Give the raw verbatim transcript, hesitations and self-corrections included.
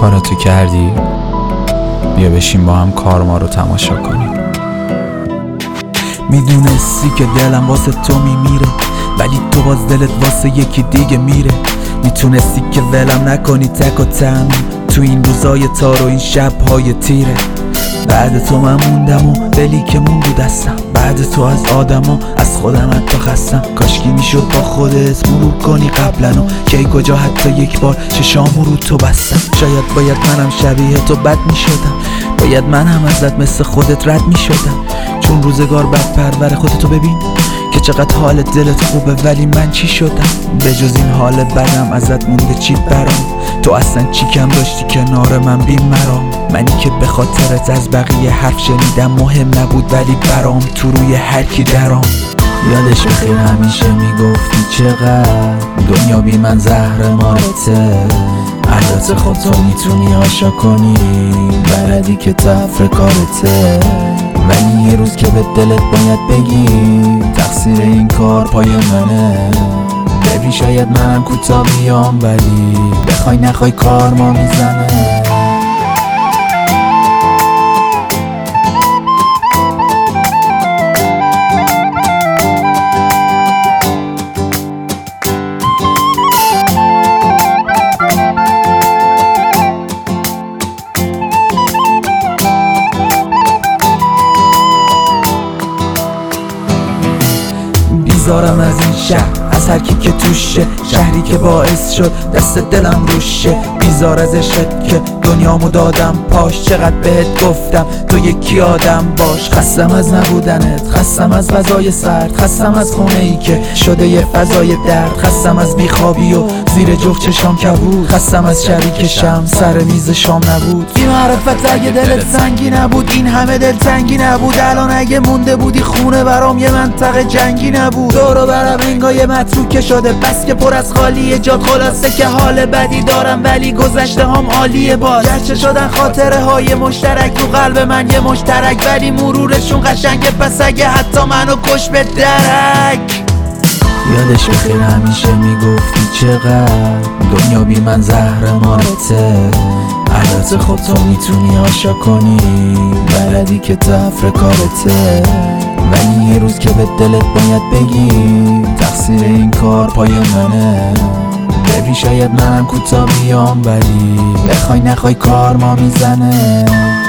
کاراتو کردی؟ بیا بشین با هم کار ما رو تماشا کنیم. میدونستی که دلم واسه تو میمیره، ولی تو باز دلت واسه یکی دیگه میره. میتونستی که ولم نکنی تک و تنها تو این روزای تار و این شبهای تیره. بعد تو من موندم و دلی که موندو دستم، بعد تو از آدما از خودم حتی خستم. کاشکی میشد با خودت مرور کنی قبلنو، کی کجا حتی یک بار چشامو رو تو بستم. شاید باید منم شبیه تو بد میشدم، باید منم ازت مثل خودت رد میشدم. چون روزگار بد پرور خودتو ببین که چقدر حال دلت خوبه، ولی من چی شدم؟ به جز این حال بدم ازت مونده چی برام؟ تو اصلا چی کم داشتی کنار من بی مرام؟ منی که به خاطرت از بقیه حرف شنیدم مهم نبود، ولی برام تو روی هر کی درام. یادش بخیر همیشه میگفتی چقدر دنیا بی من زهر مارته. البته خود تو میتونی آشا کنی، بلدی که تفر کارته. ولی یه روز که به دلت باید بگی تقصیر این کار پای منه. ببین شاید منم کوتا بیام، ولی بخوای نخوای کار ما میزنه. بیزارم از این شهر، از هر کی که توشه، شهری که باعث شد دست دلم روشه. بیزار از عشقت که دنیامو دادم پاش، چقدر بهت گفتم تو یکی آدم باش. خستم از نبودنت، خستم از غذای سرد، خستم از خونه ای که شده یه فضای درد. خستم از بیخوابی و زیر جفت چشام کبود، خستم از شبی که شم سر میز شام نبود. بی معرفت اگه دلت سنگی نبود، این همه دل تنگی نبود. الان اگه مونده بودی خونه برام یه منطقه جنگی نبود. دورو برم انگار متروکه شده، بس که پر از خالیه جات. خلاصه که حال بدی دارم ولی گذشته هم عالیه باز. گرچه شدن خاطره های مشترک تو قلب من یه مشترک، ولی مرورشون قشنگه. پس اگه حتی منو کش به درک. یادش بخیر همیشه میگفتی چقدر دنیا بی من زهر مارته. البته خب تو میتونی آشا کنی، بلدی که تفر کارته. ولی یه روز که به دلت باید بگی تقصیر این کار پای منه. ببین شاید منم کوتا بیام، ولی بخوای نخوای کار ما میزنه.